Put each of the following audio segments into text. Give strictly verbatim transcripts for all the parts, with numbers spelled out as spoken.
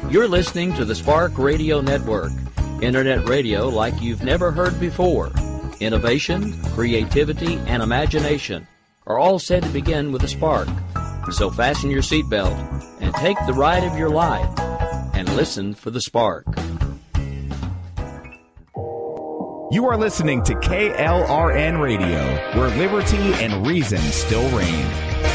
You're listening to the Spark Radio Network, Internet radio like you've never heard before. Innovation, creativity, and imagination are all said to begin with a spark. So fasten your seatbelt and take the ride of your life and listen for the spark. You are listening to K L R N Radio, where liberty and reason still reign.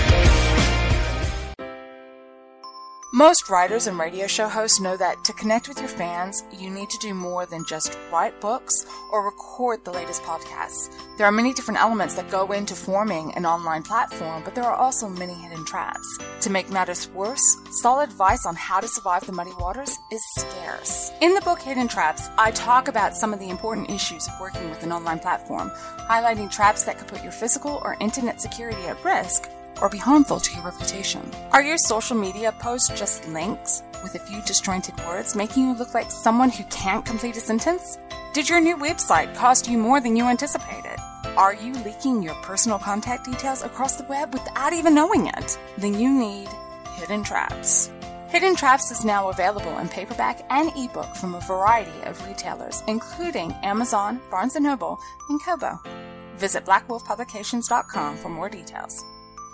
Most writers and radio show hosts know that to connect with your fans, you need to do more than just write books or record the latest podcasts. There are many different elements that go into forming an online platform, but there are also many hidden traps. To make matters worse, solid advice on how to survive the muddy waters is scarce. In the book Hidden Traps, I talk about some of the important issues of working with an online platform, highlighting traps that could put your physical or internet security at risk or be harmful to your reputation. Are your social media posts just links with a few disjointed words, making you look like someone who can't complete a sentence? Did your new website cost you more than you anticipated? Are you leaking your personal contact details across the web without even knowing it? Then you need Hidden Traps. Hidden Traps is now available in paperback and ebook from a variety of retailers, including Amazon, Barnes and Noble, and Kobo. Visit black wolf publications dot com for more details.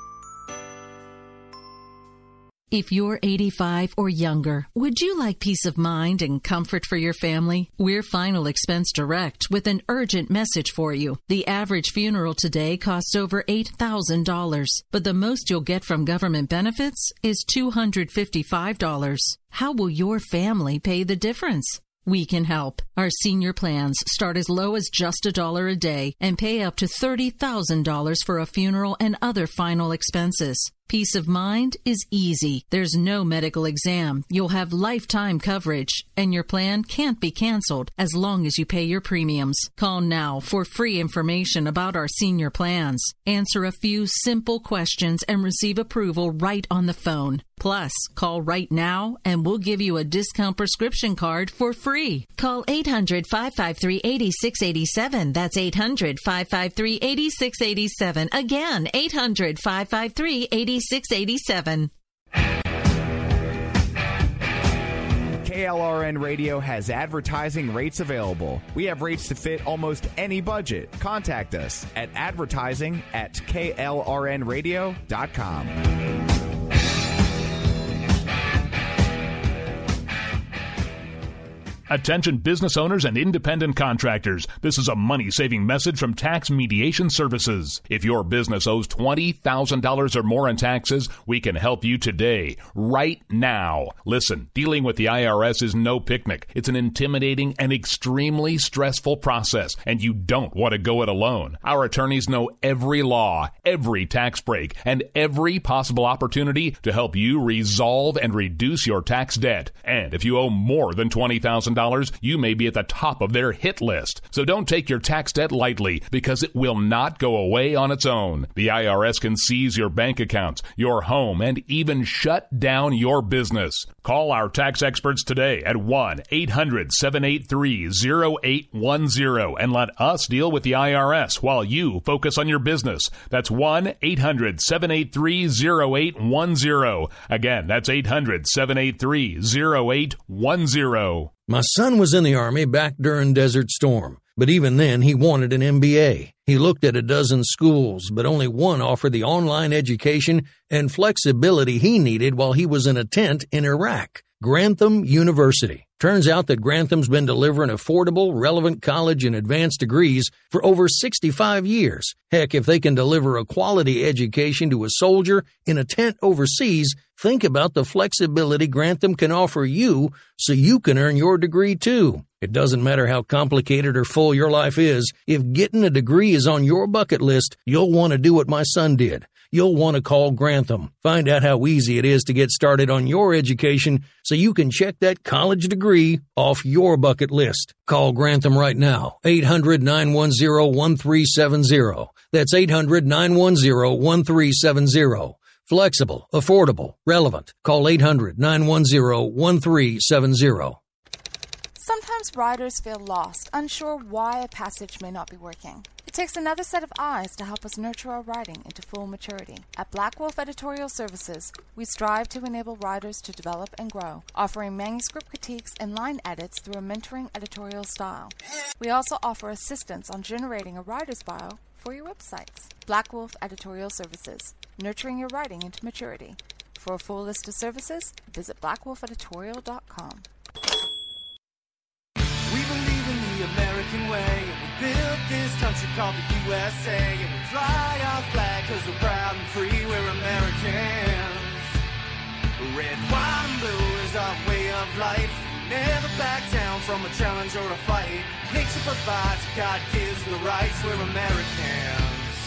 If you're eighty-five or younger, would you like peace of mind and comfort for your family? We're Final Expense Direct with an urgent message for you. The average funeral today costs over eight thousand dollars, but the most you'll get from government benefits is two hundred fifty-five dollars. How will your family pay the difference? We can help. Our senior plans start as low as just a dollar a day and pay up to thirty thousand dollars for a funeral and other final expenses. Peace of mind is easy. There's no medical exam. You'll have lifetime coverage, and your plan can't be canceled as long as you pay your premiums. Call now for free information about our senior plans. Answer a few simple questions and receive approval right on the phone. Plus, call right now and we'll give you a discount prescription card for free. Call eight hundred, five five three, eight six eight seven. That's eight hundred, five five three, eight six eight seven. Again, eight hundred, five five three, eight six eight seven. K L R N Radio has advertising rates available. We have rates to fit almost any budget. Contact us at advertising at K L R N radio dot com. Attention business owners and independent contractors. This is a money-saving message from Tax Mediation Services. If your business owes twenty thousand dollars or more in taxes, we can help you today, right now. Listen, dealing with the I R S is no picnic. It's an intimidating and extremely stressful process, and you don't want to go it alone. Our attorneys know every law, every tax break, and every possible opportunity to help you resolve and reduce your tax debt. And if you owe more than twenty thousand dollars, you may be at the top of their hit list. So don't take your tax debt lightly, because it will not go away on its own. The I R S can seize your bank accounts, your home, and even shut down your business. Call our tax experts today at one eight hundred, seven eight three, zero eight one zero and let us deal with the I R S while you focus on your business. That's one eight hundred, seven eight three, zero eight one zero. Again, that's eight hundred, seven eight three, zero eight one zero. My son was in the Army back during Desert Storm, but even then he wanted an M B A. He looked at a dozen schools, but only one offered the online education and flexibility he needed while he was in a tent in Iraq, Grantham University. Turns out that Grantham's been delivering affordable, relevant college and advanced degrees for over sixty-five years. Heck, if they can deliver a quality education to a soldier in a tent overseas, think about the flexibility Grantham can offer you so you can earn your degree too. It doesn't matter how complicated or full your life is. If getting a degree is on your bucket list, you'll want to do what my son did. You'll want to call Grantham. Find out how easy it is to get started on your education so you can check that college degree off your bucket list. Call Grantham right now, eight hundred, nine one zero, one three seven zero. That's eight hundred, nine one zero, one three seven zero. Flexible, affordable, relevant. Call eight hundred, nine one zero, one three seven zero. Sometimes riders feel lost, unsure why a passage may not be working. It takes another set of eyes to help us nurture our writing into full maturity. At Black Wolf Editorial Services, we strive to enable writers to develop and grow, offering manuscript critiques and line edits through a mentoring editorial style. We also offer assistance on generating a writer's bio for your websites. Black Wolf Editorial Services, nurturing your writing into maturity. For a full list of services, visit black wolf editorial dot com. We believe in the American way, and we built this country called the U S A, and we fly our flag because we're proud and free, we're Americans. Red, white, and blue is our way of life. We never back down from a challenge or a fight. Nature provides, God gives the rights, we're Americans.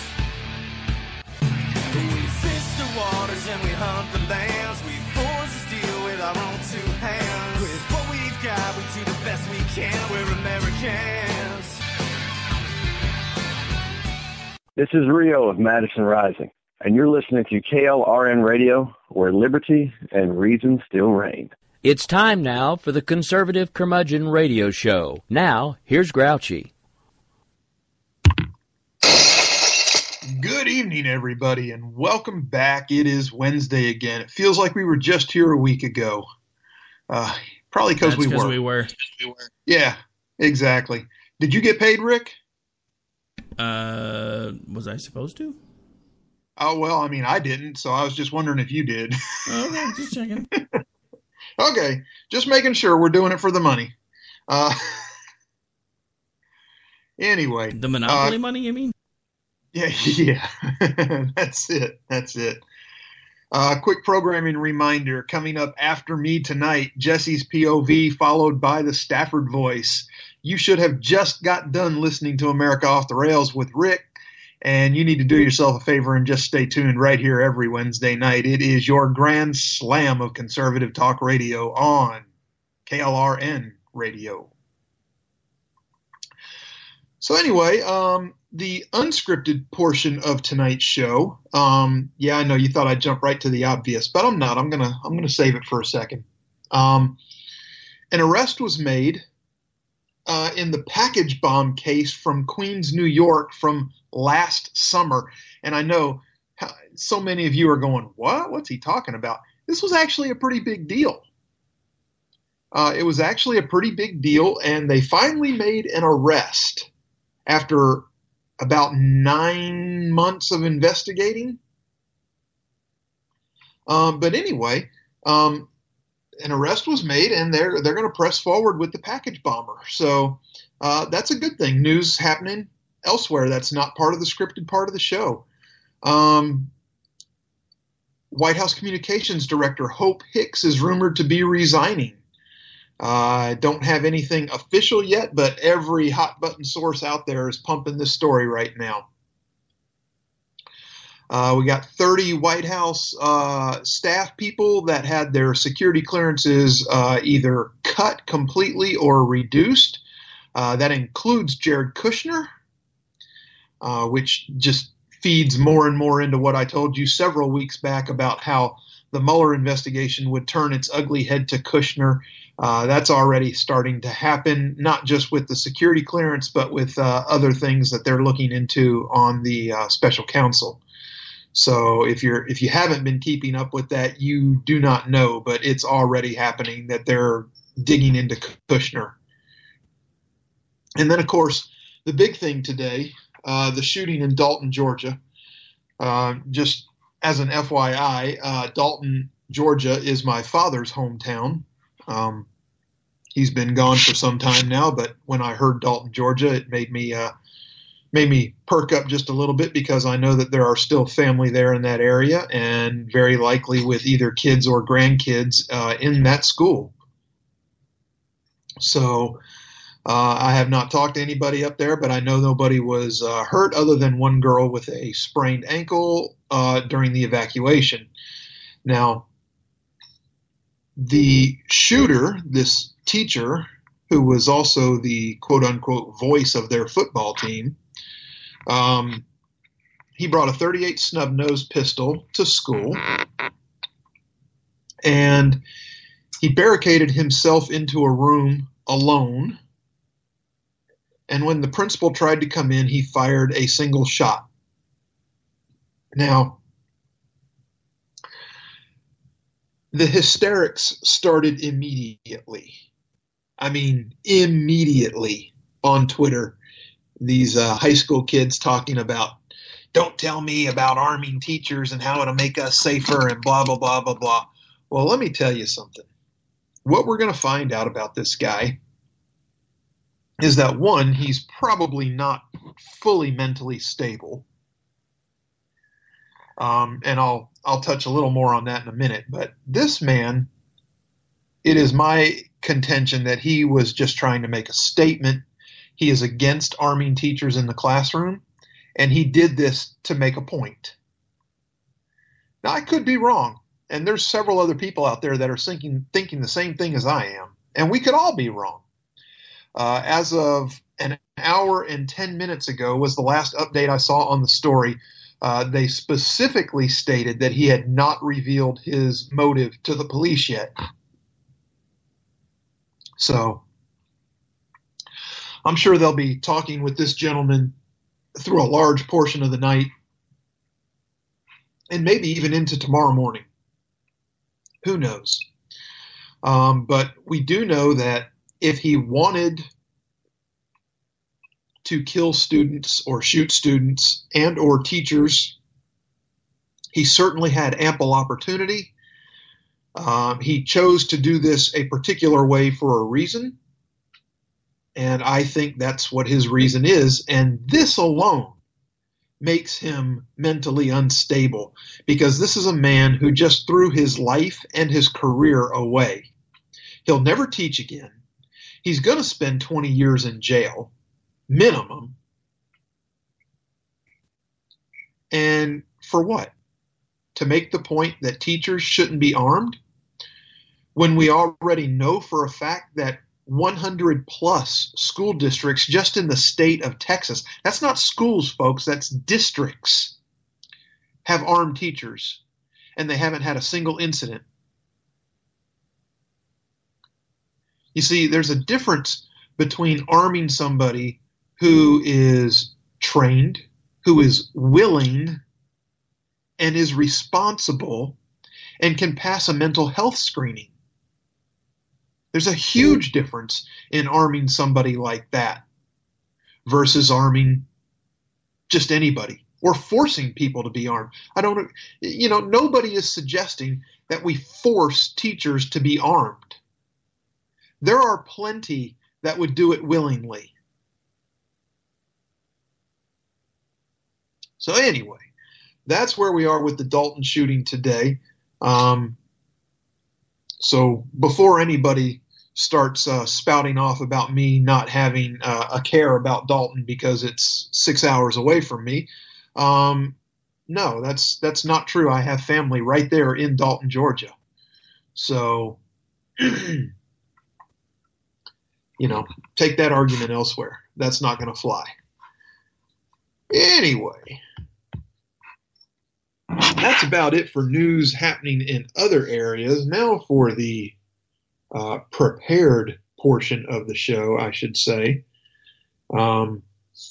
We fish the waters and we hunt the lands. We forge the steel with our own two hands. With what we've got, we do the best we can. We're Americans. This is Rio of Madison Rising, and you're listening to K L R N Radio, where liberty and reason still reign. It's time now for the Conservative Curmudgeon Radio Show. Now, here's Grouchy. Good evening, everybody, and welcome back. It is Wednesday again. It feels like we were just here a week ago. Uh, probably because we were. we were. Yeah, exactly. Did you get paid, Rick? Uh, was I supposed to? Oh, well, I mean, I didn't, so I was just wondering if you did. Okay, just checking. Okay, just making sure we're doing it for the money. Uh, anyway. The Monopoly uh, money, you mean? Yeah, yeah. That's it. That's it. Uh, quick programming reminder, coming up after me tonight, Jesse's P O V followed by the Stafford Voice. You should have just got done listening to America Off the Rails with Rick, and you need to do yourself a favor and just stay tuned right here every Wednesday night. It is your grand slam of conservative talk radio on K L R N Radio. So anyway, um, the unscripted portion of tonight's show. Um, yeah, I know you thought I'd jump right to the obvious, but I'm not. I'm gonna I'm gonna save it for a second. Um, an arrest was made uh, in the package bomb case from Queens, New York, from last summer, and I know how, so many of you are going, "What? What's he talking about?" This was actually a pretty big deal. Uh, it was actually a pretty big deal, and they finally made an arrest after about nine months of investigating. Um, but anyway, um, an arrest was made, and they're they're going to press forward with the package bomber. So uh, that's a good thing. News happening elsewhere that's not part of the scripted part of the show. Um, White House Communications Director Hope Hicks is rumored to be resigning. I uh, don't have anything official yet, but every hot button source out there is pumping this story right now. Uh, we got thirty White House uh, staff people that had their security clearances uh, either cut completely or reduced. Uh, that includes Jared Kushner, uh, which just feeds more and more into what I told you several weeks back about how the Mueller investigation would turn its ugly head to Kushner. Uh, that's already starting to happen, not just with the security clearance, but with uh, other things that they're looking into on the uh, special counsel. So if you're if you haven't been keeping up with that, you do not know, but it's already happening that they're digging into Kushner. And then, of course, the big thing today, uh, the shooting in Dalton, Georgia. Uh, just as an F Y I, uh, Dalton, Georgia is my father's hometown. Um, he's been gone for some time now, but when I heard Dalton, Georgia, it made me uh, made me perk up just a little bit because I know that there are still family there in that area, and very likely with either kids or grandkids uh, in that school. So uh, I have not talked to anybody up there, but I know nobody was uh, hurt other than one girl with a sprained ankle uh, during the evacuation. Now, the shooter, this teacher, who was also the quote-unquote voice of their football team, um, he brought a thirty-eight snub-nosed pistol to school, and he barricaded himself into a room alone. And when the principal tried to come in, he fired a single shot. Now, the hysterics started immediately. I mean, immediately on Twitter. These uh, high school kids talking about, don't tell me about arming teachers and how it'll make us safer and blah, blah, blah, blah, blah. Well, let me tell you something. What we're going to find out about this guy is that, one, he's probably not fully mentally stable. Um, and I'll I'll touch a little more on that in a minute. But this man, it is my contention that he was just trying to make a statement. He is against arming teachers in the classroom, and he did this to make a point. Now, I could be wrong, and there's several other people out there that are thinking, thinking the same thing as I am, and we could all be wrong. Uh, as of an hour and ten minutes ago was the last update I saw on the story. Uh, they specifically stated that he had not revealed his motive to the police yet. So I'm sure they'll be talking with this gentleman through a large portion of the night and maybe even into tomorrow morning. Who knows? Um, but we do know that if he wanted to kill students or shoot students and or teachers, he certainly had ample opportunity. Um, he chose to do this a particular way for a reason, and I think that's what his reason is. And this alone makes him mentally unstable, because this is a man who just threw his life and his career away. He'll never teach again. He's going to spend twenty years in jail, minimum. And for what? To make the point that teachers shouldn't be armed? When we already know for a fact that one hundred plus school districts just in the state of Texas, that's not schools, folks, that's districts, have armed teachers, and they haven't had a single incident. You see, there's a difference between arming somebody who is trained, who is willing, and is responsible, and can pass a mental health screening. There's a huge difference in arming somebody like that versus arming just anybody or forcing people to be armed. I don't, you know, nobody is suggesting that we force teachers to be armed. There are plenty that would do it willingly. So anyway, that's where we are with the Dalton shooting today. Um, so before anybody starts uh, spouting off about me not having uh, a care about Dalton because it's six hours away from me, um, no, that's that's not true. I have family right there in Dalton, Georgia. So, you know, take that argument elsewhere. That's not going to fly. Anyway, that's about it for news happening in other areas. Now for the uh, prepared portion of the show, I should say. Um,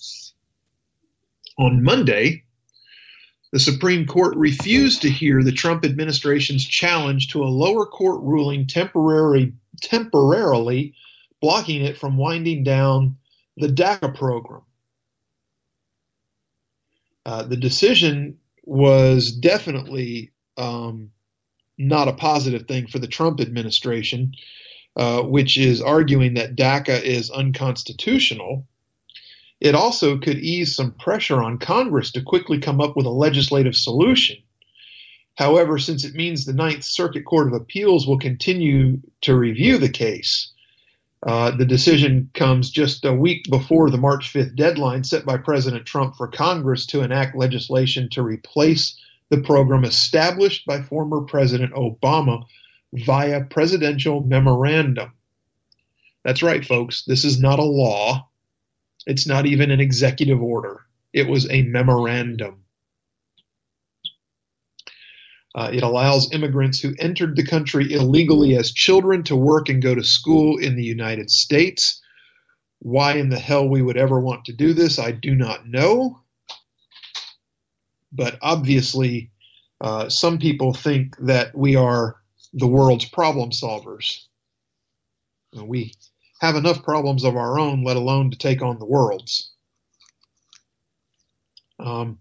on Monday, the Supreme Court refused to hear the Trump administration's challenge to a lower court ruling temporary, temporarily blocking it from winding down the DACA program. Uh, the decision was definitely um, not a positive thing for the Trump administration, uh, which is arguing that DACA is unconstitutional. It also could ease some pressure on Congress to quickly come up with a legislative solution. However, since it means the Ninth Circuit Court of Appeals will continue to review the case, uh, the decision comes just a week before the March fifth deadline set by President Trump for Congress to enact legislation to replace the program established by former President Obama via presidential memorandum. That's right, folks. This is not a law. It's not even an executive order. It was a memorandum. Uh, it allows immigrants who entered the country illegally as children to work and go to school in the United States. Why in the hell we would ever want to do this, I do not know. But obviously, uh, some people think that we are the world's problem solvers. We have enough problems of our own, let alone to take on the world's. Um,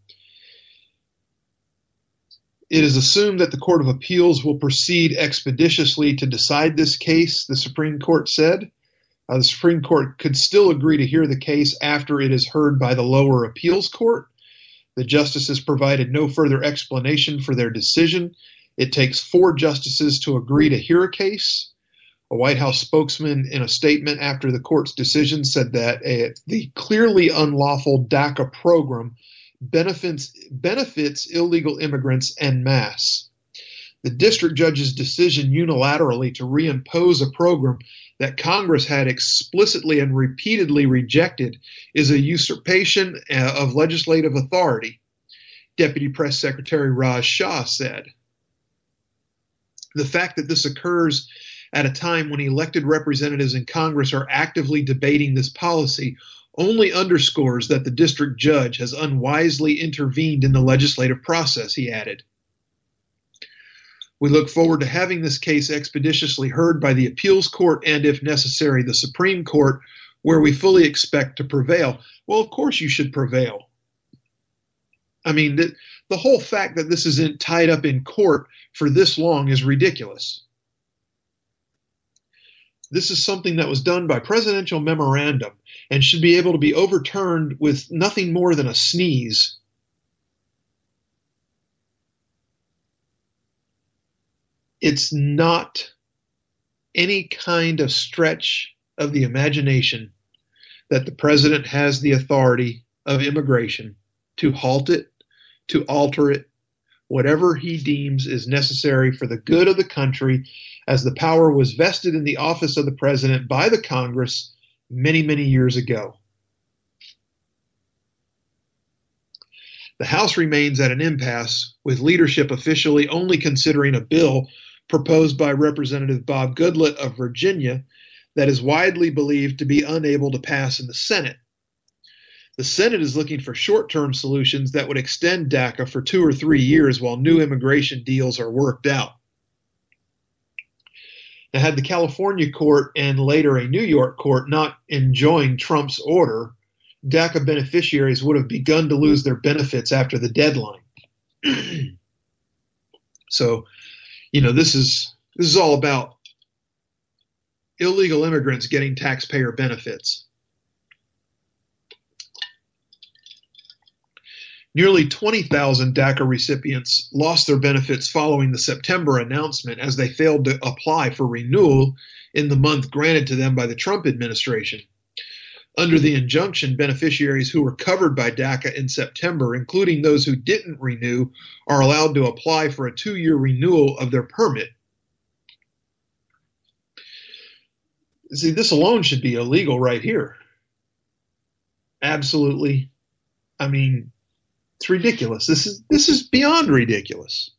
It is assumed that the Court of Appeals will proceed expeditiously to decide this case, the Supreme Court said. Uh, the Supreme Court could still agree to hear the case after it is heard by the lower appeals court. The justices provided no further explanation for their decision. It takes four justices to agree to hear a case. A White House spokesman in a statement after the court's decision said that uh, the clearly unlawful DACA program benefits benefits illegal immigrants en masse. The district judge's decision unilaterally to reimpose a program that Congress had explicitly and repeatedly rejected is a usurpation of legislative authority, Deputy Press Secretary Raj Shah said. The fact that this occurs at a time when elected representatives in Congress are actively debating this policy only underscores that the district judge has unwisely intervened in the legislative process, he added. We look forward to having this case expeditiously heard by the appeals court and, if necessary, the Supreme Court, where we fully expect to prevail. Well, of course you should prevail. I mean, the, the whole fact that this isn't tied up in court for this long is ridiculous. This is something that was done by presidential memorandum and should be able to be overturned with nothing more than a sneeze. It's not any kind of stretch of the imagination that the president has the authority of immigration to halt it, to alter it, whatever he deems is necessary for the good of the country, as the power was vested in the office of the president by the Congress many, many years ago. The House remains at an impasse, with leadership officially only considering a bill proposed by Representative Bob Goodlatte of Virginia that is widely believed to be unable to pass in the Senate. The Senate is looking for short-term solutions that would extend DACA for two or three years while new immigration deals are worked out. Now, had the California court and later a New York court not enjoined Trump's order, DACA beneficiaries would have begun to lose their benefits after the deadline. So, you know, this is this is all about illegal immigrants getting taxpayer benefits. Nearly twenty thousand DACA recipients lost their benefits following the September announcement as they failed to apply for renewal in the month granted to them by the Trump administration. Under the injunction, beneficiaries who were covered by DACA in September, including those who didn't renew, are allowed to apply for a two-year renewal of their permit. See, this alone should be illegal right here. Absolutely. I mean, it's ridiculous. This is this is beyond ridiculous.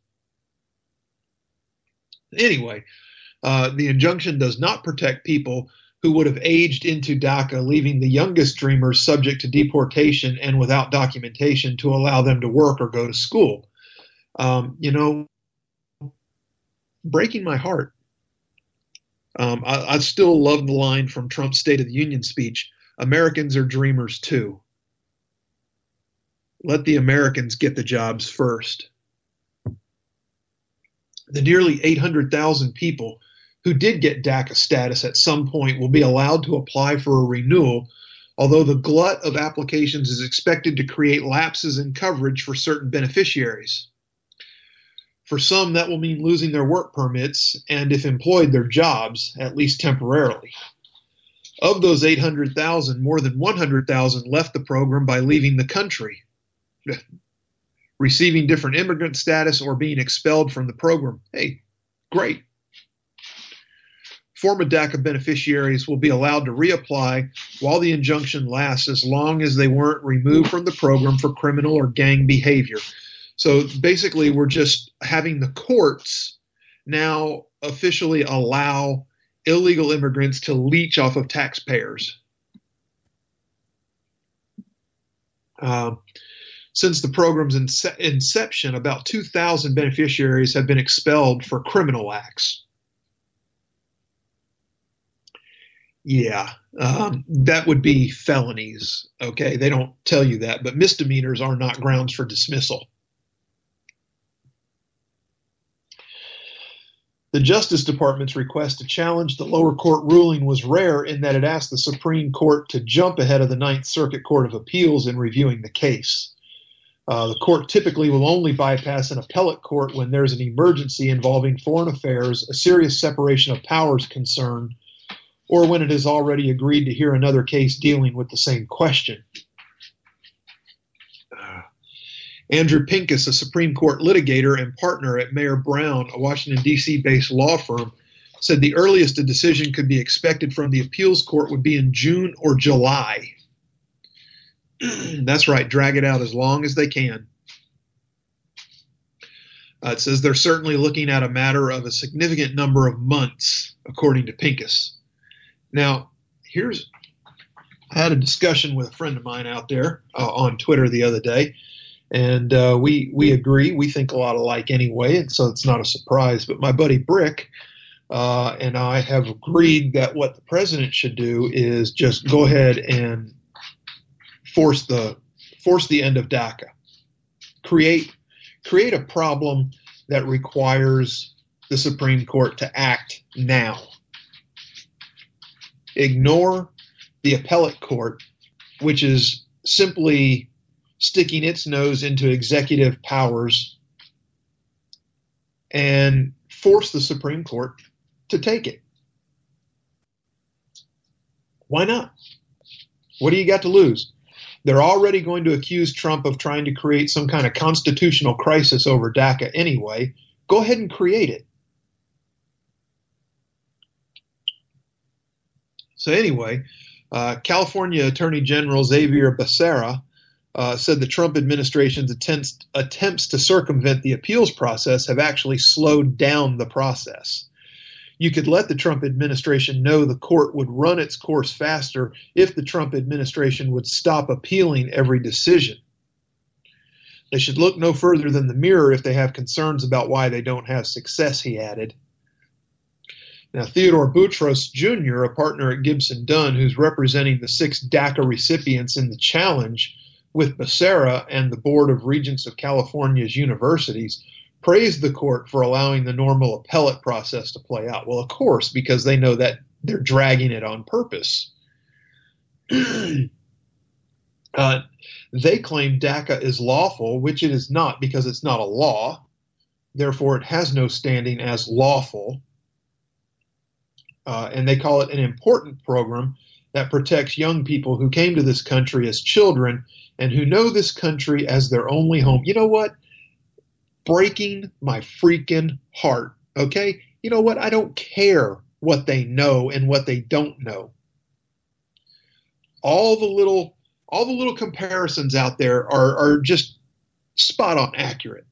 Anyway, uh, the injunction does not protect people who would have aged into DACA, leaving the youngest dreamers subject to deportation and without documentation to allow them to work or go to school. Um, you know, breaking my heart. Um, I, I still love the line from Trump's State of the Union speech, Americans are dreamers too. Let the Americans get the jobs first. The nearly eight hundred thousand people who did get DACA status at some point will be allowed to apply for a renewal, although the glut of applications is expected to create lapses in coverage for certain beneficiaries. For some, that will mean losing their work permits and, if employed, their jobs, at least temporarily. Of those eight hundred thousand, more than one hundred thousand left the program by leaving the country, receiving different immigrant status or being expelled from the program. Hey, great. Former DACA beneficiaries will be allowed to reapply while the injunction lasts, as long as they weren't removed from the program for criminal or gang behavior. So basically, we're just having the courts now officially allow illegal immigrants to leech off of taxpayers. Uh, since the program's ince- inception, about two thousand beneficiaries have been expelled for criminal acts. Yeah, um, that would be felonies. Okay, they don't tell you that, but misdemeanors are not grounds for dismissal. The Justice Department's request to challenge the lower court ruling was rare in that it asked the Supreme Court to jump ahead of the Ninth Circuit Court of Appeals in reviewing the case. Uh, the court typically will only bypass an appellate court when there's an emergency involving foreign affairs, a serious separation of powers concern, or when it has already agreed to hear another case dealing with the same question. Uh, Andrew Pincus, a Supreme Court litigator and partner at Mayer Brown, a Washington, D C-based law firm, said the earliest a decision could be expected from the appeals court would be in June or July. That's right, drag it out as long as they can. Uh, it says they're certainly looking at a matter of a significant number of months, according to Pincus. Now, here's, I had a discussion with a friend of mine out there uh, on Twitter the other day, and uh, we we agree. We think a lot alike anyway, and so it's not a surprise. But my buddy Brick uh, and I have agreed that what the president should do is just go ahead and force the force the end of DACA. Create create a problem that requires the Supreme Court to act now. Ignore the appellate court, which is simply sticking its nose into executive powers, and force the Supreme Court to take it. Why not? What do you got to lose? They're already going to accuse Trump of trying to create some kind of constitutional crisis over DACA anyway. Go ahead and create it. So anyway, uh, California Attorney General Xavier Becerra uh, said the Trump administration's attempts, attempts to circumvent the appeals process have actually slowed down the process. You could let the Trump administration know the court would run its course faster if the Trump administration would stop appealing every decision. They should look no further than the mirror if they have concerns about why they don't have success, he added. Now, Theodore Boutros Junior, a partner at Gibson Dunn, who's representing the six DACA recipients in the challenge with Becerra and the Board of Regents of California's universities, praised the court for allowing the normal appellate process to play out. Well, of course, because they know that they're dragging it on purpose. uh, they claim DACA is lawful, which it is not because it's not a law. Therefore, it has no standing as lawful. Uh, and they call it an important program that protects young people who came to this country as children and who know this country as their only home. You know what? Breaking my freaking heart, okay? You know what? I don't care what they know and what they don't know. All the little, all the little comparisons out there are, are just spot on accurate.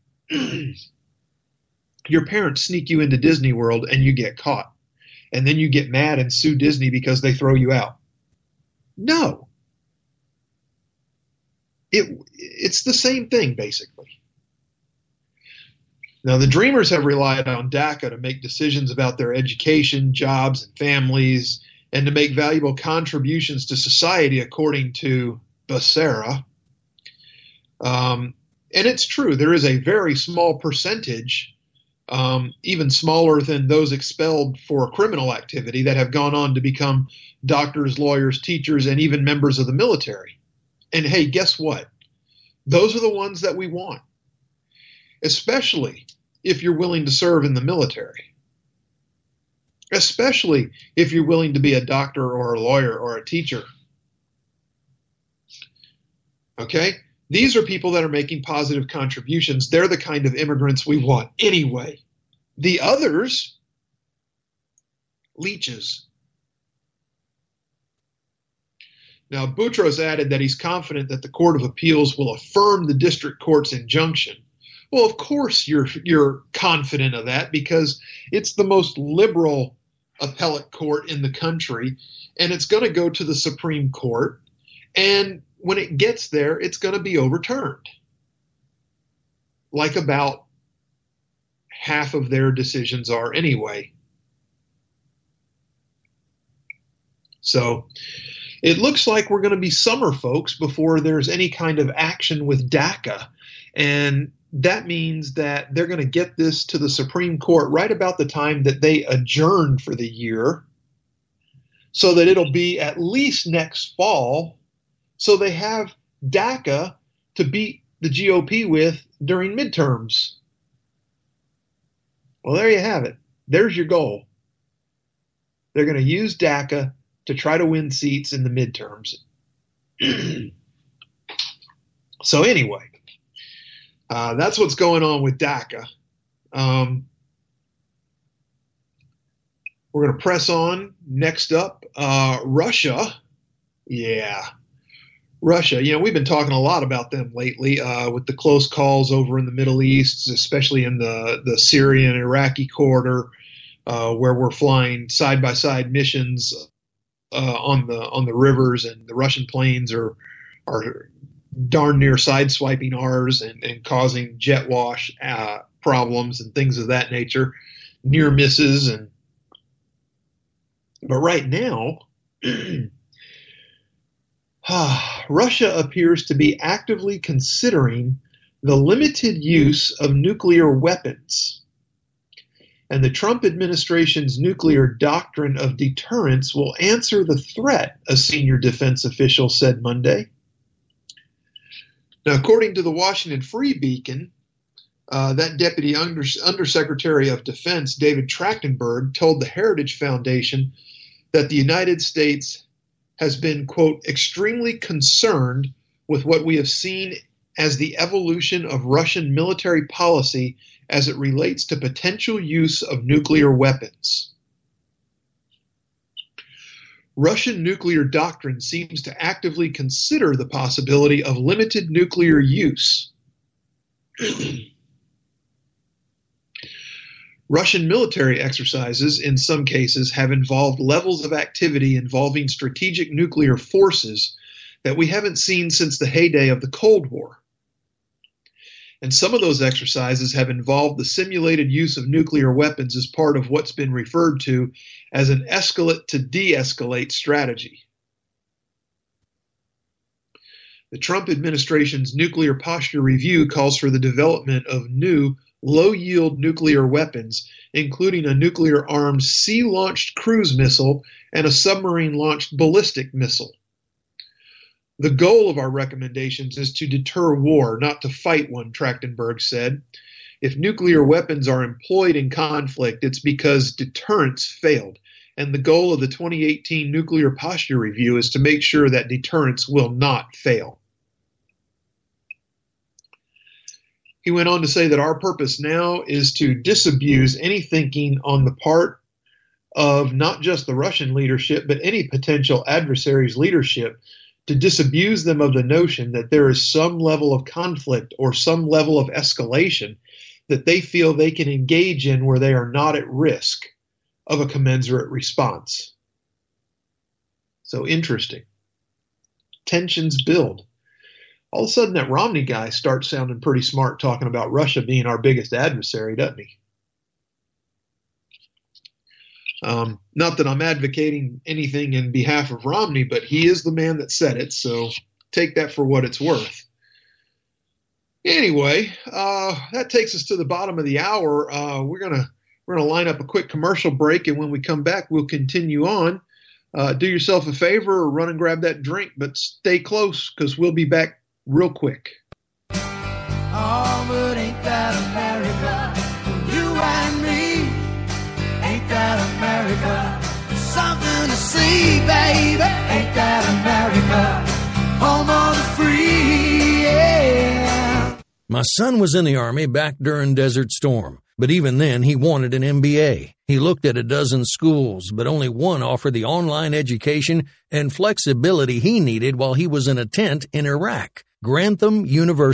Your parents sneak you into Disney World and you get caught. And then you get mad and sue Disney because they throw you out. No. It, it's the same thing, basically. Now, the Dreamers have relied on DACA to make decisions about their education, jobs, and families, and to make valuable contributions to society, according to Becerra. Um, and it's true, there is a very small percentage, um, even smaller than those expelled for criminal activity, that have gone on to become doctors, lawyers, teachers, and even members of the military. And hey, guess what? Those are the ones that we want, especially if you're willing to serve in the military, especially if you're willing to be a doctor or a lawyer or a teacher. Okay? These are people that are making positive contributions. They're the kind of immigrants we want anyway. The others, leeches. Now, Boutros added that he's confident that the Court of Appeals will affirm the district court's injunction, Well, of course you're you're confident of that because it's the most liberal appellate court in the country, and it's going to go to the Supreme Court, and when it gets there, it's going to be overturned. Like about half of their decisions are anyway. So it looks like we're going to be summer, folks, before there's any kind of action with DACA. And that means that they're going to get this to the Supreme Court right about the time that they adjourn for the year, so that it'll be at least next fall, so they have DACA to beat the G O P with during midterms. Well, there you have it. There's your goal. They're going to use DACA to try to win seats in the midterms. So anyway, uh, that's what's going on with DACA. Um, we're going to press on. Next up, uh, Russia. Yeah. Russia, you know, we've been talking a lot about them lately uh, with the close calls over in the Middle East, especially in the, the Syrian Iraqi corridor, uh, where we're flying side-by-side missions uh, on the on the rivers, and the Russian planes are are darn near sideswiping ours and, and causing jet wash uh, problems and things of that nature, near misses. And but right now, Russia appears to be actively considering the limited use of nuclear weapons. And the Trump administration's nuclear doctrine of deterrence will answer the threat, a senior defense official said Monday. Now, according to the Washington Free Beacon, uh, that Deputy Under- Undersecretary of Defense, David Trachtenberg, told the Heritage Foundation that the United States has been, quote, extremely concerned with what we have seen as the evolution of Russian military policy as it relates to potential use of nuclear weapons. Russian nuclear doctrine seems to actively consider the possibility of limited nuclear use. Russian military exercises, in some cases, have involved levels of activity involving strategic nuclear forces that we haven't seen since the heyday of the Cold War. And some of those exercises have involved the simulated use of nuclear weapons as part of what's been referred to as an escalate to de-escalate strategy. The Trump administration's nuclear posture review calls for the development of new low-yield nuclear weapons, including a nuclear-armed sea-launched cruise missile and a submarine-launched ballistic missile. The goal of our recommendations is to deter war, not to fight one, Trachtenberg said. If nuclear weapons are employed in conflict, it's because deterrence failed. And the goal of the twenty eighteen Nuclear Posture Review is to make sure that deterrence will not fail. He went on to say that our purpose now is to disabuse any thinking on the part of not just the Russian leadership, but any potential adversary's leadership, to disabuse them of the notion that there is some level of conflict or some level of escalation that they feel they can engage in where they are not at risk of a commensurate response. So interesting. Tensions build. All of a sudden that Romney guy starts sounding pretty smart, talking about Russia being our biggest adversary, doesn't he? Um, not that I'm advocating anything in behalf of Romney, but he is the man that said it, so take that for what it's worth. Anyway, uh, that takes us to the bottom of the hour. Uh, we're gonna we're gonna line up a quick commercial break, and when we come back, we'll continue on. Uh, do yourself a favor, or run and grab that drink, but stay close because we'll be back real quick. Oh, but ain't that America? You and me. Ain't that America? Something to see, baby. Ain't that America? Home of the free, yeah. My son was in the Army back during Desert Storm, but even then he wanted an M B A. He looked at a dozen schools, but only one offered the online education and flexibility he needed while he was in a tent in Iraq, Grantham University.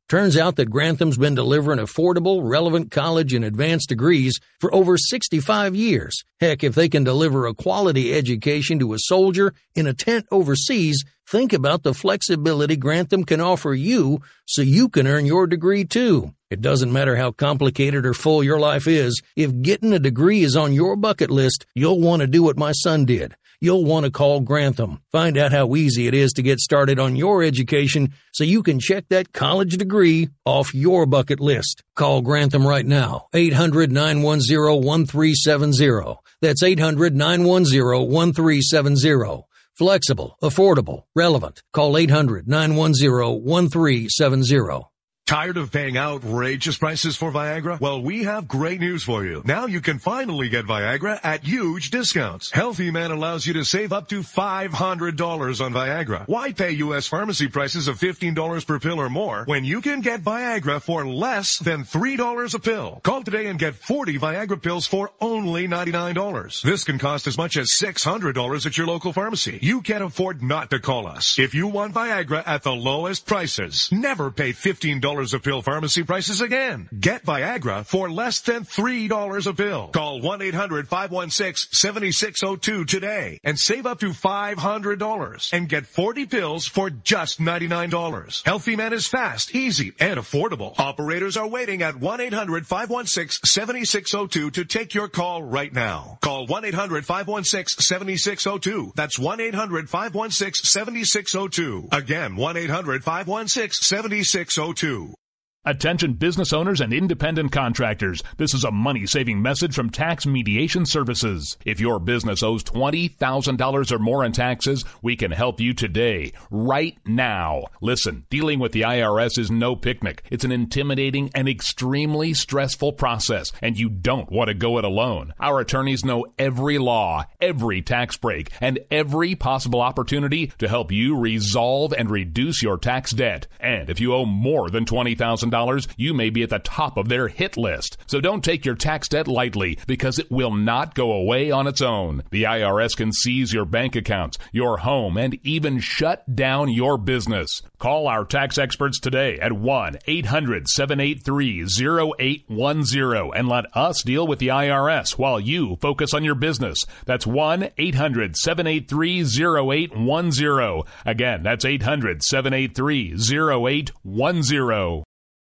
Turns out that Grantham's been delivering affordable, relevant college and advanced degrees for over sixty-five years. Heck, if they can deliver a quality education to a soldier in a tent overseas, think about the flexibility Grantham can offer you so you can earn your degree too. It doesn't matter how complicated or full your life is. If getting a degree is on your bucket list, you'll want to do what my son did. You'll want to call Grantham. Find out how easy it is to get started on your education so you can check that college degree off your bucket list. Call Grantham right now, eight hundred, nine one zero, one three seven zero. That's eight hundred, nine one zero, one three seven zero. Flexible, affordable, relevant. Call eight hundred, nine one zero, one three seven zero. Tired of paying outrageous prices for Viagra? Well, we have great news for you. Now you can finally get Viagra at huge discounts. Healthy Man allows you to save up to five hundred dollars on Viagra. Why pay U S pharmacy prices of fifteen dollars per pill or more when you can get Viagra for less than three dollars a pill? Call today and get forty Viagra pills for only ninety-nine dollars. This can cost as much as six hundred dollars at your local pharmacy. You can't afford not to call us. If you want Viagra at the lowest prices, never pay fifteen dollars a pill pharmacy prices again. Get Viagra for less than three dollars a pill. Call one eight hundred, five one six, seven six zero two today and save up to five hundred dollars and get forty pills for just ninety-nine dollars. Healthy Man is fast, easy, and affordable. Operators are waiting at one eight hundred, five one six, seven six zero two to take your call right now. Call one eight hundred, five one six, seven six zero two. That's one eight hundred, five one six, seven six zero two. Again, one eight hundred, five one six, seven six zero two. Attention business owners and independent contractors. This is a money-saving message from Tax Mediation Services. If your business owes twenty thousand dollars or more in taxes, we can help you today, right now. Listen, dealing with the I R S is no picnic. It's an intimidating and extremely stressful process, and you don't want to go it alone. Our attorneys know every law, every tax break, and every possible opportunity to help you resolve and reduce your tax debt. And if you owe more than twenty thousand dollars, you may be at the top of their hit list. So don't take your tax debt lightly, because it will not go away on its own. The I R S can seize your bank accounts, your home, and even shut down your business. Call our tax experts today at one eight hundred, seven eight three, zero eight one zero and let us deal with the I R S while you focus on your business. That's one eight hundred, seven eight three, zero eight one zero. Again, that's eight hundred, seven eight three, zero eight one zero.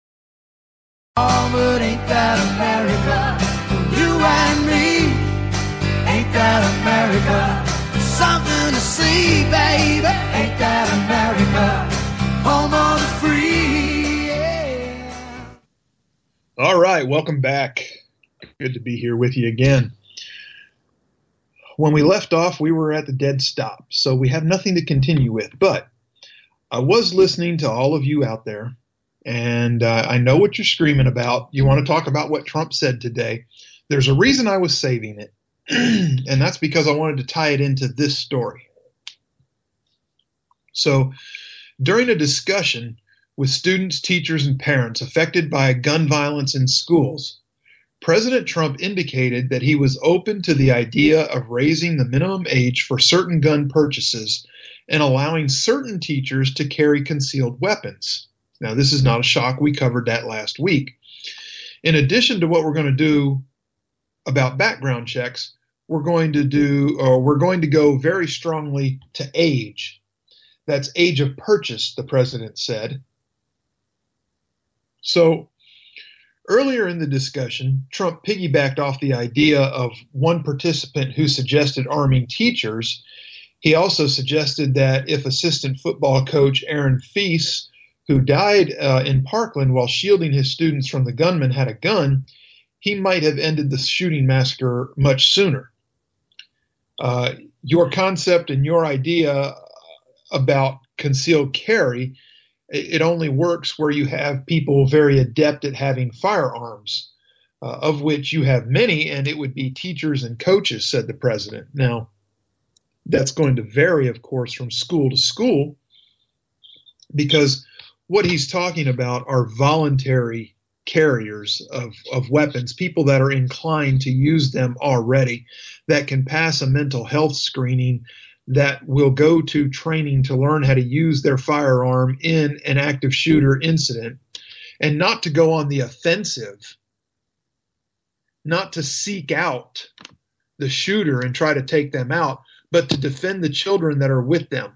Oh, but ain't that America for you and me? Ain't that America? Something to see, baby. Ain't that America? Home of the free, yeah. All right, welcome back. Good to be here with you again. When we left off, we were at the dead stop, so we have nothing to continue with. But I was listening to all of you out there. And uh, I know what you're screaming about. You want to talk about what Trump said today. There's a reason I was saving it, and that's because I wanted to tie it into this story. So during a discussion with students, teachers, and parents affected by gun violence in schools, President Trump indicated that he was open to the idea of raising the minimum age for certain gun purchases and allowing certain teachers to carry concealed weapons. Now, this is not a shock. We covered that last week. In addition to what we're going to do about background checks, we're going to do, or we're going to go very strongly to age. That's age of purchase, the president said. So earlier in the discussion, Trump piggybacked off the idea of one participant who suggested arming teachers. He also suggested that if assistant football coach Aaron Feast, who died uh, in Parkland while shielding his students from the gunman, had a gun, he might have ended the shooting massacre much sooner. Uh, your concept and your idea about concealed carry, it, it only works where you have people very adept at having firearms, uh, of which you have many, and it would be teachers and coaches, said the president. Now, that's going to vary, of course, from school to school, because what he's talking about are voluntary carriers of, of weapons, people that are inclined to use them already, that can pass a mental health screening, that will go to training to learn how to use their firearm in an active shooter incident. and not to go on the offensive, not to seek out the shooter and try to take them out, but to defend the children that are with them.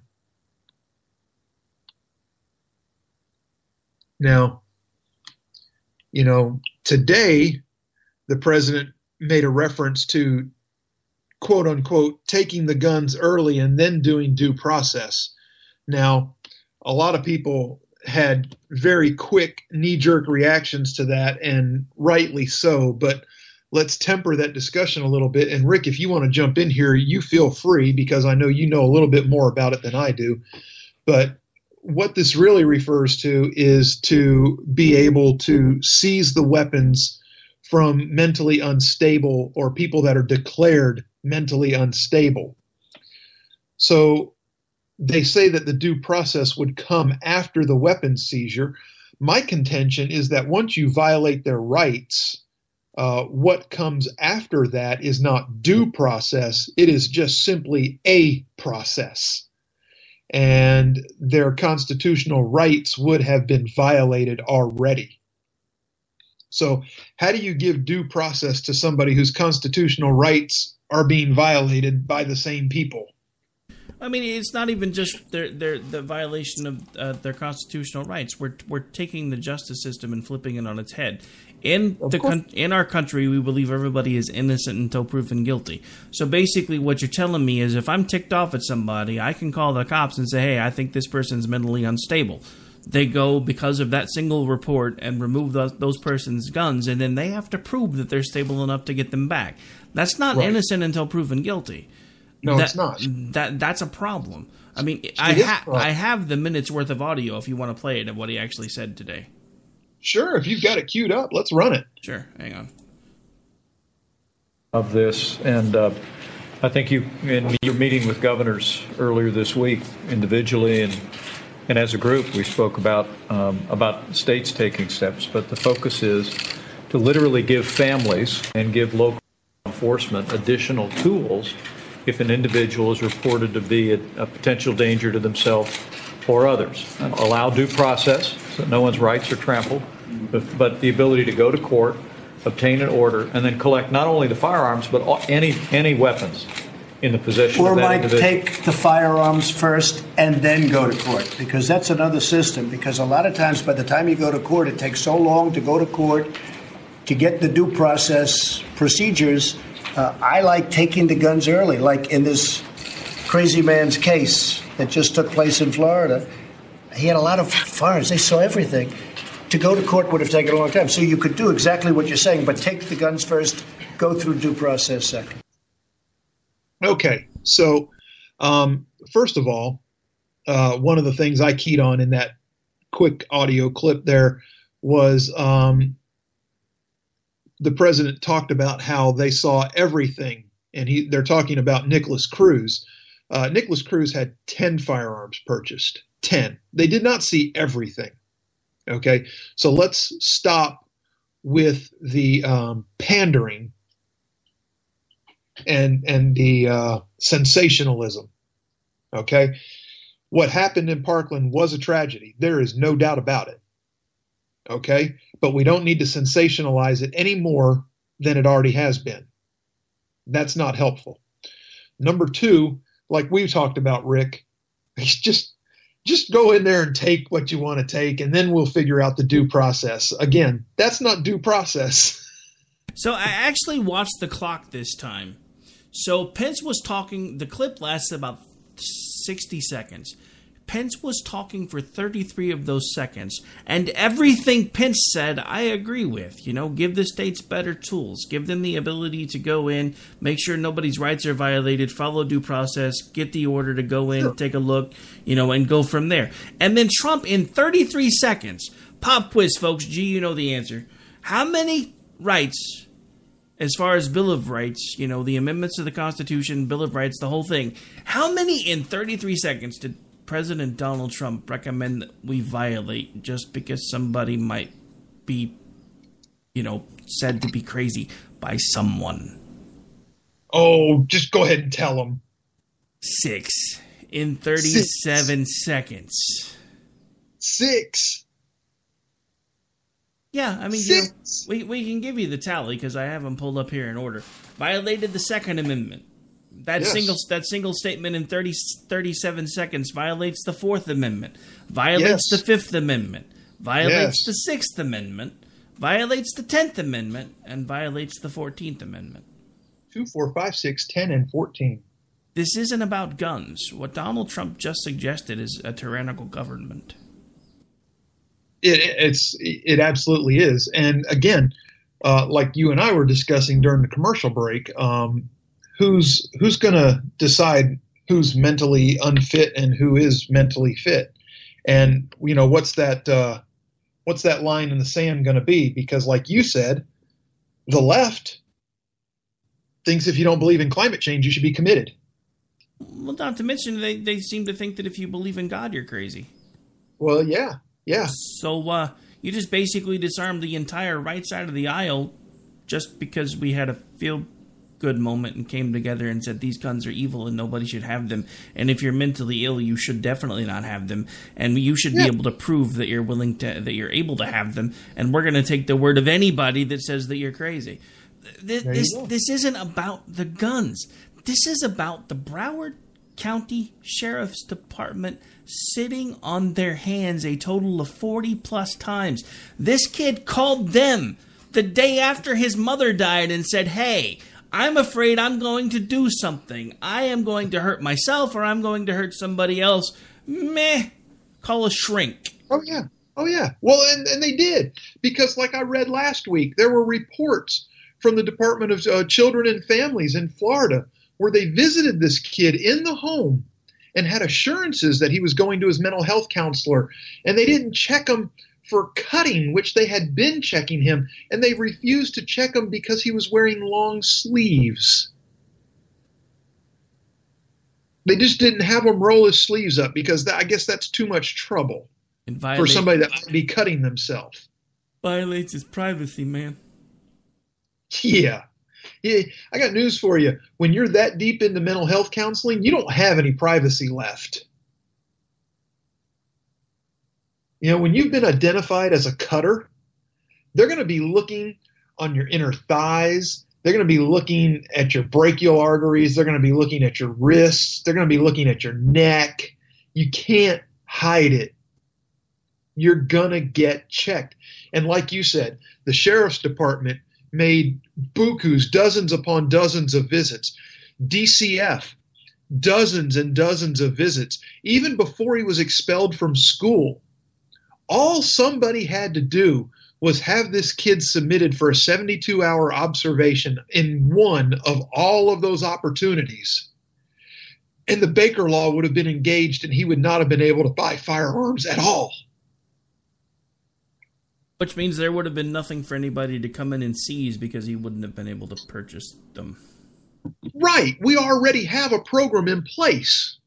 Now, you know, today the president made a reference to, quote unquote, taking the guns early and then doing due process. Now, a lot of people had very quick knee-jerk reactions to that, and rightly so, but let's temper that discussion a little bit. And Rick, if you want to jump in here, you feel free, because I know you know a little bit more about it than I do. But what this really refers to is to be able to seize the weapons from mentally unstable or people that are declared mentally unstable. So they say that the due process would come after the weapons seizure. My contention is that once you violate their rights, uh, what comes after that is not due process. It is just simply a process. And their constitutional rights would have been violated already. So how do you give due process to somebody whose constitutional rights are being violated by the same people? I mean, it's not even just their, their the violation of uh, their constitutional rights. We're we're taking the justice system and flipping it on its head. In the con- in our country, we believe everybody is innocent until proven guilty. So basically, what you're telling me is, if I'm ticked off at somebody, I can call the cops and say, "Hey, I think this person's mentally unstable." They go, because of that single report, and remove those, those person's guns, and then they have to prove that they're stable enough to get them back. That's not right. Innocent until proven guilty. No, that, it's not. That that's a problem. I mean, It I is ha- a problem. I have the minutes worth of audio if you want to play it of what he actually said today. Sure, if you've got it queued up, let's run it. Sure, hang on. Of this, and uh, I think you in your meeting with governors earlier this week, individually and and as a group, we spoke about um, about states taking steps, but the focus is to literally give families and give local enforcement additional tools if an individual is reported to be a, a potential danger to themselves or others. Allow due process so no one's rights are trampled, but, but the ability to go to court, obtain an order, and then collect not only the firearms but all, any any weapons in the possession or of that might individual. Take the firearms first and then go to court, because that's another system. Because a lot of times by the time you go to court, it takes so long to go to court to get the due process procedures. Uh, I like taking the guns early, like in this crazy man's case that just took place in Florida. He had a lot of firearms. They saw everything. To go to court would have taken a long time. So you could do exactly what you're saying, but take the guns first, go through due process second. Okay, so um, first of all, uh, one of the things I keyed on in that quick audio clip there was um, the president talked about how they saw everything, and he they're talking about Nicholas Cruz. Uh, Nicholas Cruz had ten firearms purchased, ten. They did not see everything. Okay, so let's stop with the um, pandering and and the uh, sensationalism. Okay, what happened in Parkland was a tragedy. There is no doubt about it. Okay, but we don't need to sensationalize it any more than it already has been. That's not helpful. Number two, like we've talked about, Rick, just just go in there and take what you want to take, and then we'll figure out the due process. Again, that's not due process. So I actually watched the clock this time. So Pence was talking, the clip lasted about sixty seconds. Pence was talking for thirty-three of those seconds, and everything Pence said, I agree with. You know, give the states better tools, give them the ability to go in, make sure nobody's rights are violated, follow due process, get the order to go in, sure. Take a look, you know, and go from there. And then Trump, in thirty-three seconds, pop quiz, folks, G, you know the answer. How many rights, as far as Bill of Rights, you know, the amendments to the Constitution, Bill of Rights, the whole thing, how many in thirty-three seconds did President Donald Trump recommend that we violate just because somebody might be, you know, said to be crazy by someone? Oh, just go ahead and tell them. Six in thirty-seven Six. seconds. Six. Yeah, I mean, you know, we we can give you the tally because I have them pulled up here in order. Violated the Second Amendment. That yes. single that single statement in thirty, thirty-seven seconds violates the Fourth Amendment. Violates yes. the Fifth Amendment. Violates yes. the Sixth Amendment. Violates the Tenth Amendment, and violates the Fourteenth Amendment. Two, four, five, six, ten, and fourteen. This isn't about guns. What Donald Trump just suggested is a tyrannical government. It, it's it absolutely is, and again, uh, like you and I were discussing during the commercial break, um, who's who's going to decide who's mentally unfit and who is mentally fit, and you know what's that uh, what's that line in the sand going to be? Because, like you said, the left thinks if you don't believe in climate change, you should be committed. Well, not to mention they they seem to think that if you believe in God, you're crazy. Well, yeah. Yeah. So uh, you just basically disarmed the entire right side of the aisle just because we had a feel-good moment and came together and said these guns are evil and nobody should have them. And if you're mentally ill, you should definitely not have them. And you should yeah. be able to prove that you're willing to, that you're able to have them. And we're going to take the word of anybody that says that you're crazy. This this, this isn't about the guns. This is about the Broward County Sheriff's Department sitting on their hands a total of forty plus times. This kid called them the day after his mother died and said, hey, I'm afraid I'm going to do something. I am going to hurt myself or I'm going to hurt somebody else. Meh. Call a shrink. Oh, yeah. Oh, yeah. Well, and, and they did. Because like I read last week, there were reports from the Department of uh, Children and Families in Florida where they visited this kid in the home and had assurances that he was going to his mental health counselor. And they didn't check him for cutting, which they had been checking him. And they refused to check him because he was wearing long sleeves. They just didn't have him roll his sleeves up because that, I guess that's too much trouble for somebody that might be cutting themselves. Violates his privacy, man. Yeah. Yeah, I got news for you. When you're that deep into mental health counseling, you don't have any privacy left. You know, when you've been identified as a cutter, they're going to be looking on your inner thighs. They're going to be looking at your brachial arteries. They're going to be looking at your wrists. They're going to be looking at your neck. You can't hide it. You're going to get checked. And like you said, the sheriff's department made bukus, dozens upon dozens of visits. D C F, dozens and dozens of visits. Even before he was expelled from school, all somebody had to do was have this kid submitted for a seventy-two hour observation in one of all of those opportunities. And the Baker Law would have been engaged and he would not have been able to buy firearms at all. Which means there would have been nothing for anybody to come in and seize because he wouldn't have been able to purchase them. Right. We already have a program in place.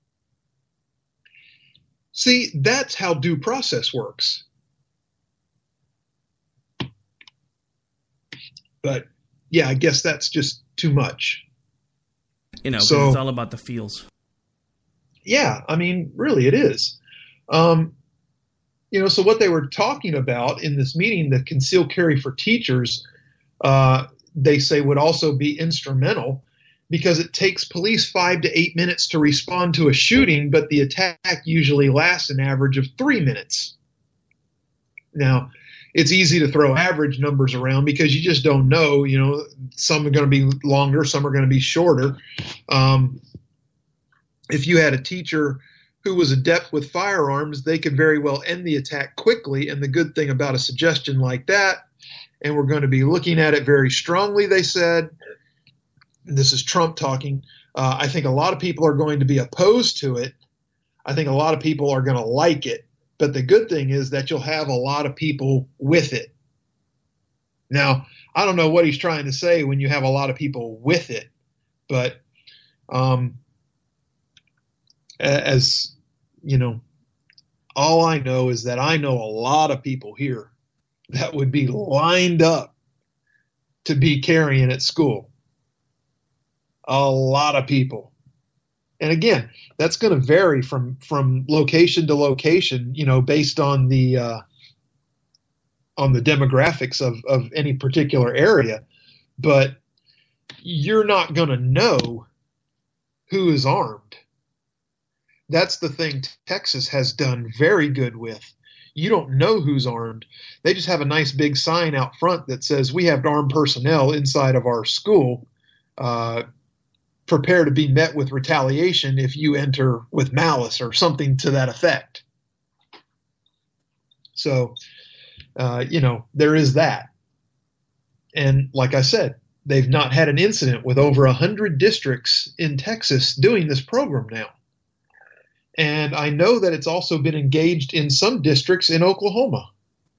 See, that's how due process works. But, yeah, I guess that's just too much. You know, so, it's all about the feels. Yeah, I mean, really it is. Um, You know, so what they were talking about in this meeting, the concealed carry for teachers, uh, they say would also be instrumental because it takes police five to eight minutes to respond to a shooting, but the attack usually lasts an average of three minutes. Now, it's easy to throw average numbers around because you just don't know. You know, some are going to be longer, some are going to be shorter. Um, if you had a teacher who was adept with firearms, they could very well end the attack quickly. And the good thing about a suggestion like that, and we're going to be looking at it very strongly, they said, this is Trump talking, uh, I think a lot of people are going to be opposed to it. I think a lot of people are going to like it. But the good thing is that you'll have a lot of people with it. Now, I don't know what he's trying to say when you have a lot of people with it, but um, as you know, all I know is that I know a lot of people here that would be lined up to be carrying at school. A lot of people. And again, that's going to vary from, from location to location, you know, based on the uh, on the demographics of, of any particular area, but you're not going to know who is armed. That's the thing Texas has done very good with. You don't know who's armed. They just have a nice big sign out front that says, we have armed personnel inside of our school. Uh, prepare to be met with retaliation if you enter with malice or something to that effect. So, uh, you know, there is that. And like I said, they've not had an incident with over one hundred districts in Texas doing this program now. And I know that it's also been engaged in some districts in Oklahoma.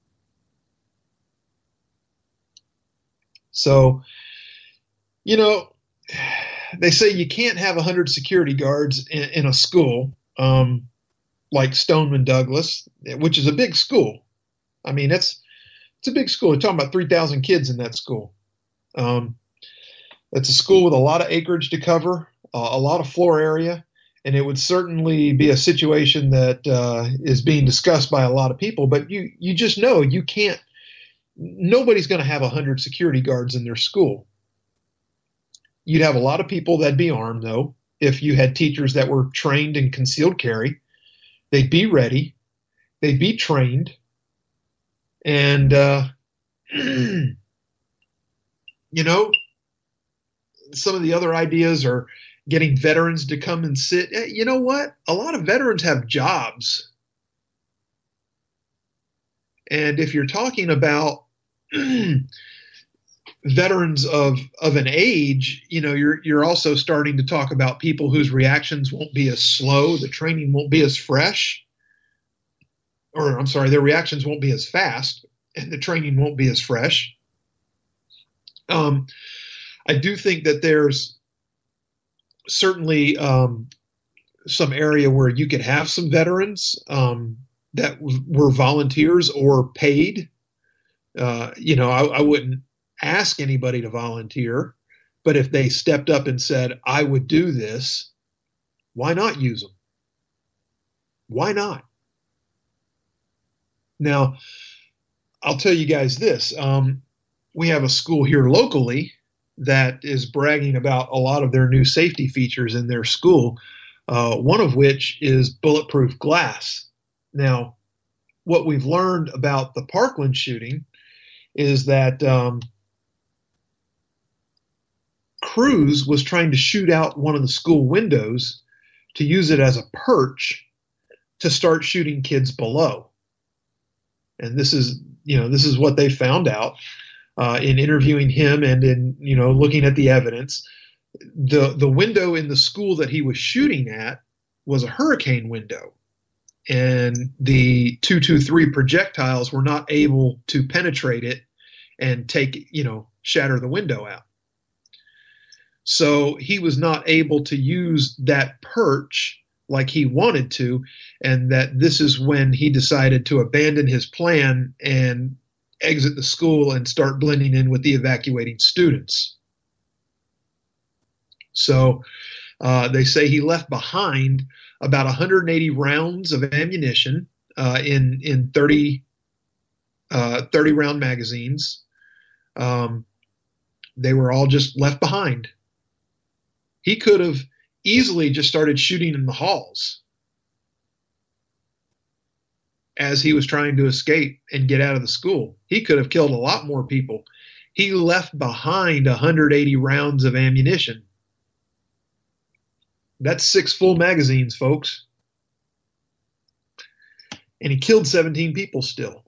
So, you know, they say you can't have one hundred security guards in, in a school um, like Stoneman Douglas, which is a big school. I mean, it's it's a big school. We're talking about three thousand kids in that school. Um, it's a school with a lot of acreage to cover, uh, a lot of floor area. And it would certainly be a situation that uh, is being discussed by a lot of people. But you, you just know you can't – nobody's going to have one hundred security guards in their school. You'd have a lot of people that'd be armed, though, if you had teachers that were trained in concealed carry. They'd be ready. They'd be trained. And, uh, you know, some of the other ideas are – getting veterans to come and sit. You know what? A lot of veterans have jobs. And if you're talking about veterans of, of an age, you know, you're, you're also starting to talk about people whose reactions won't be as slow. The training won't be as fresh. Or I'm sorry, their reactions won't be as fast and the training won't be as fresh. Um, I do think that there's, certainly um, some area where you could have some veterans um, that w- were volunteers or paid. Uh, you know, I, I wouldn't ask anybody to volunteer, but if they stepped up and said, I would do this, why not use them? Why not? Now, I'll tell you guys this. Um, we have a school here locally that is bragging about a lot of their new safety features in their school, uh, one of which is bulletproof glass. Now, what we've learned about the Parkland shooting is that um, Cruz was trying to shoot out one of the school windows to use it as a perch to start shooting kids below. And this is, you know, this is what they found out. Uh, in interviewing him and in, you know, looking at the evidence, the the window in the school that he was shooting at was a hurricane window, and the two twenty-three projectiles were not able to penetrate it and take, you know, shatter the window out. So he was not able to use that perch like he wanted to, and that this is when he decided to abandon his plan and exit the school and start blending in with the evacuating students. So uh, they say he left behind about one hundred eighty rounds of ammunition uh, in in thirty, uh, thirty round magazines. Um, they were all just left behind. He could have easily just started shooting in the halls as he was trying to escape and get out of the school. He could have killed a lot more people. He left behind one hundred eighty rounds of ammunition. That's six full magazines, folks. And he killed seventeen people still.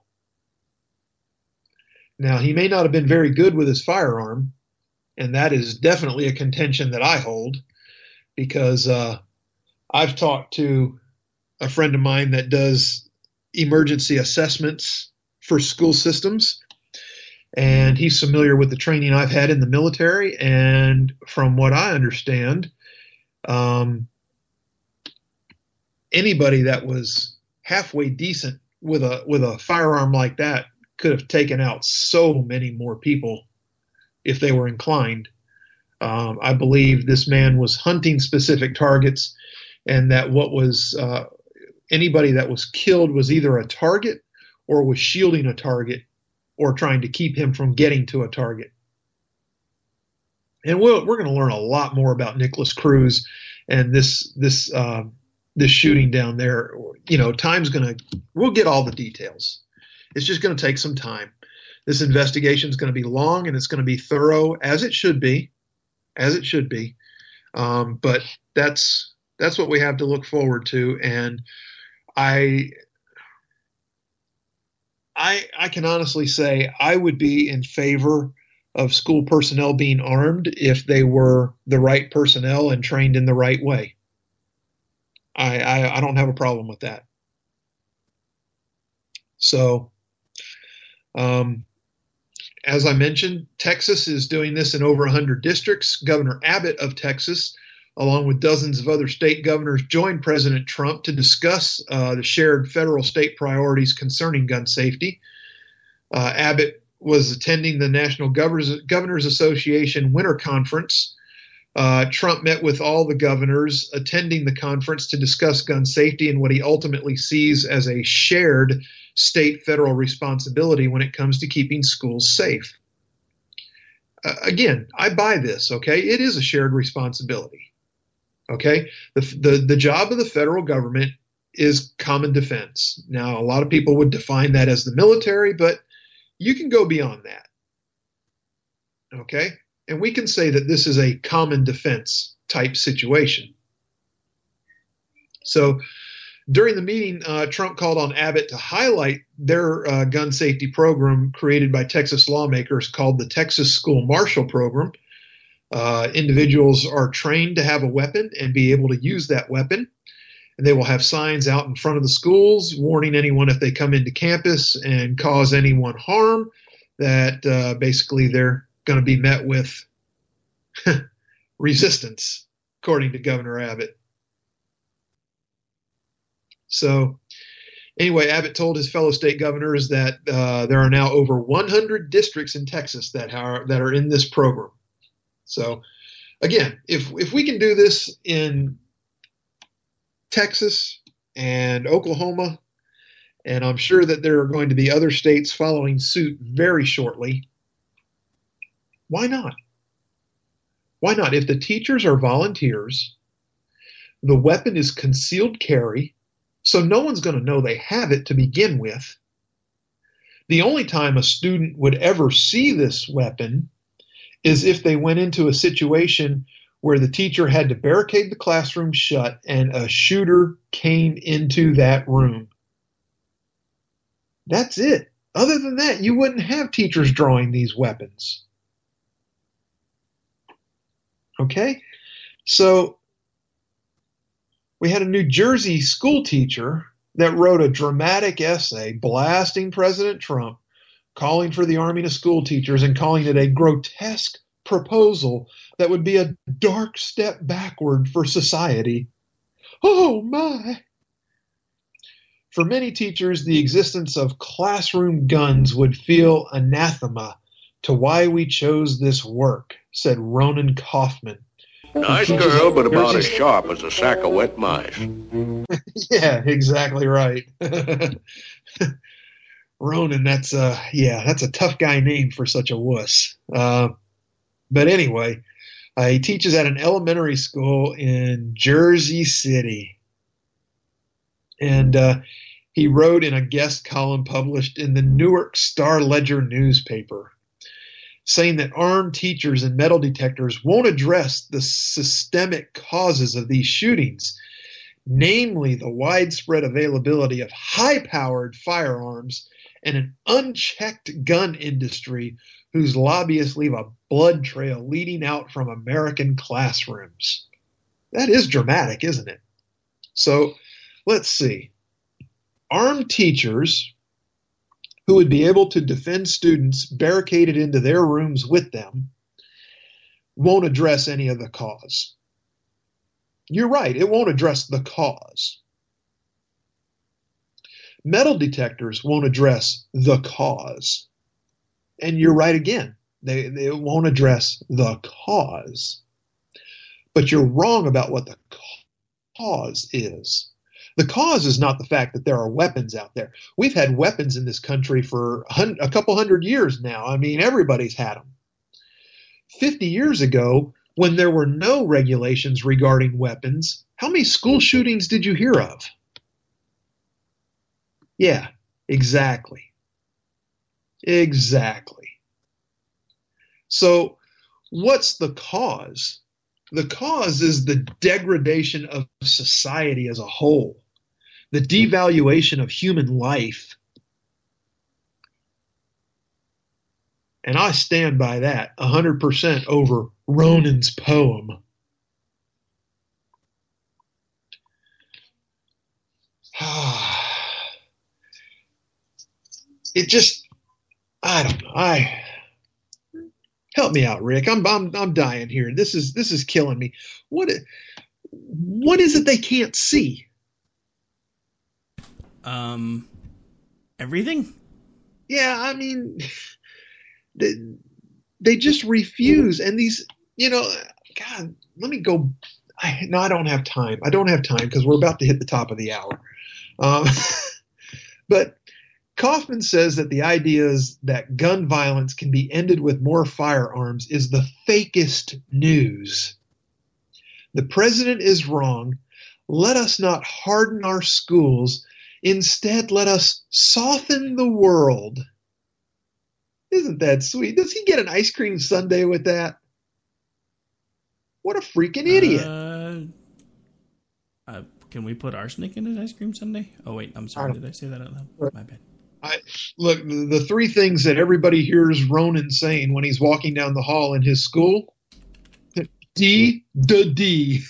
Now, he may not have been very good with his firearm, and that is definitely a contention that I hold, because uh, I've talked to a friend of mine that does emergency assessments for school systems, and he's familiar with the training I've had in the military. And from what I understand, um, anybody that was halfway decent with a with a firearm like that could have taken out so many more people if they were inclined. Um, I believe this man was hunting specific targets, and that what was uh, anybody that was killed was either a target or was shielding a target or trying to keep him from getting to a target. And we'll, we're going to learn a lot more about Nicholas Cruz and this this um, this shooting down there. You know, time's going to we'll get all the details. It's just going to take some time. This investigation is going to be long and it's going to be thorough, as it should be, as it should be. Um, but that's that's what we have to look forward to, and I. I, I can honestly say I would be in favor of school personnel being armed if they were the right personnel and trained in the right way. I, I, I don't have a problem with that. So, um, as I mentioned, Texas is doing this in over one hundred districts. Governor Abbott of Texas, along with dozens of other state governors, joined President Trump to discuss uh, the shared federal-state priorities concerning gun safety. Uh, Abbott was attending the National Governors, Governors Association Winter Conference. Uh, Trump met with all the governors attending the conference to discuss gun safety and what he ultimately sees as a shared state-federal responsibility when it comes to keeping schools safe. Uh, again, I buy this, okay? It is a shared responsibility. Okay, the, the the job of the federal government is common defense. Now, a lot of people would define that as the military, but you can go beyond that. Okay, and we can say that this is a common defense type situation. So during the meeting, uh, Trump called on Abbott to highlight their uh, gun safety program created by Texas lawmakers called the Texas School Marshal Program. Uh, individuals are trained to have a weapon and be able to use that weapon. And they will have signs out in front of the schools warning anyone if they come into campus and cause anyone harm that uh, basically they're going to be met with resistance, according to Governor Abbott. So anyway, Abbott told his fellow state governors that uh, there are now over one hundred districts in Texas that are, that are in this program. So, again, if if we can do this in Texas and Oklahoma, and I'm sure that there are going to be other states following suit very shortly, why not? Why not? If the teachers are volunteers, the weapon is concealed carry, so no one's going to know they have it to begin with. The only time a student would ever see this weapon is if they went into a situation where the teacher had to barricade the classroom shut and a shooter came into that room. That's it. Other than that, you wouldn't have teachers drawing these weapons. Okay? So we had a New Jersey school teacher that wrote a dramatic essay blasting President Trump, calling for the arming of school teachers and calling it a grotesque proposal that would be a dark step backward for society. Oh, my. For many teachers, the existence of classroom guns would feel anathema to why we chose this work, said Ronan Kaufman. Nice girl, but about as sharp as a sack of wet mice. Yeah, exactly right. Ronan, that's a, yeah, that's a tough guy name for such a wuss. Uh, but anyway, uh, he teaches at an elementary school in Jersey City. And uh, he wrote in a guest column published in the Newark Star-Ledger newspaper, saying that armed teachers and metal detectors won't address the systemic causes of these shootings, namely the widespread availability of high-powered firearms and an unchecked gun industry whose lobbyists leave a blood trail leading out from American classrooms. That is dramatic, isn't it? So let's see. Armed teachers who would be able to defend students barricaded into their rooms with them won't address any of the cause. You're right, it won't address the cause. Metal detectors won't address the cause. And you're right again, they, they won't address the cause. But you're wrong about what the cause is. The cause is not the fact that there are weapons out there. We've had weapons in this country for a couple hundred years now. I mean, everybody's had them. fifty years ago, when there were no regulations regarding weapons, how many school shootings did you hear of? Yeah, exactly. Exactly. So, what's the cause? The cause is the degradation of society as a whole, the devaluation of human life. And I stand by that one hundred percent over Ronan's poem. It just, I don't know. I help me out, Rick. I'm I'm I'm dying here. This is this is killing me. What what is it they can't see? Um, everything. Yeah, I mean, they, they just refuse. And these, you know, God, let me go. I, no, I don't have time. I don't have time because we're about to hit the top of the hour. Um, but Kaufman says that the idea is that gun violence can be ended with more firearms is the fakest news. The president is wrong. Let us not harden our schools. Instead, let us soften the world. Isn't that sweet? Does he get an ice cream sundae with that? What a freaking idiot. Uh, uh, can we put arsenic in his ice cream sundae? Oh, wait. I'm sorry. Did I say that out loud? My bad. I, look, the three things that everybody hears Ronan saying when he's walking down the hall in his school, D, D, D.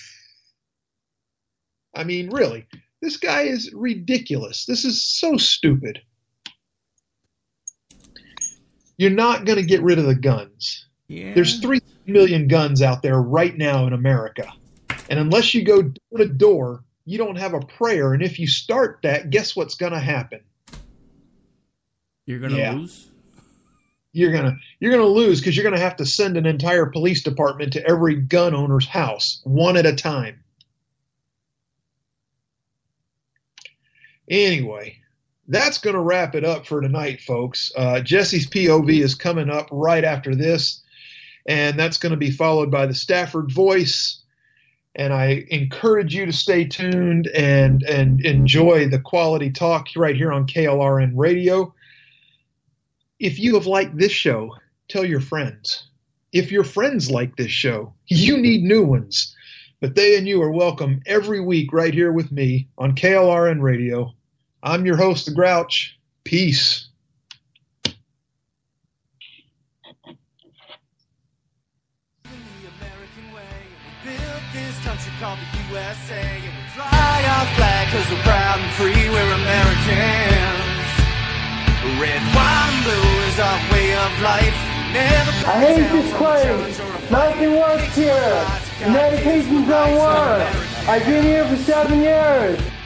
I mean, really, this guy is ridiculous. This is so stupid. You're not going to get rid of the guns. Yeah. There's three million guns out there right now in America. And unless you go door to door, you don't have a prayer. And if you start that, guess what's going to happen? You're going to yeah. lose? You're going to you're going to lose because you're going to have to send an entire police department to every gun owner's house, one at a time. Anyway, that's going to wrap it up for tonight, folks. Uh, Jesse's P O V is coming up right after this, and that's going to be followed by the Stafford Voice. And I encourage you to stay tuned and, and enjoy the quality talk right here on K L R N Radio. If you have liked this show, tell your friends. If your friends like this show, you need new ones. But they and you are welcome every week right here with me on K L R N Radio. I'm your host, The Grouch. Peace. Country called the U S A, and we fly our flag because we're proud and free, we're Americans. Red, white, and blue is our way of life. Never I hate this place. Nothing works here. The medications don't work. I've been here for seven years.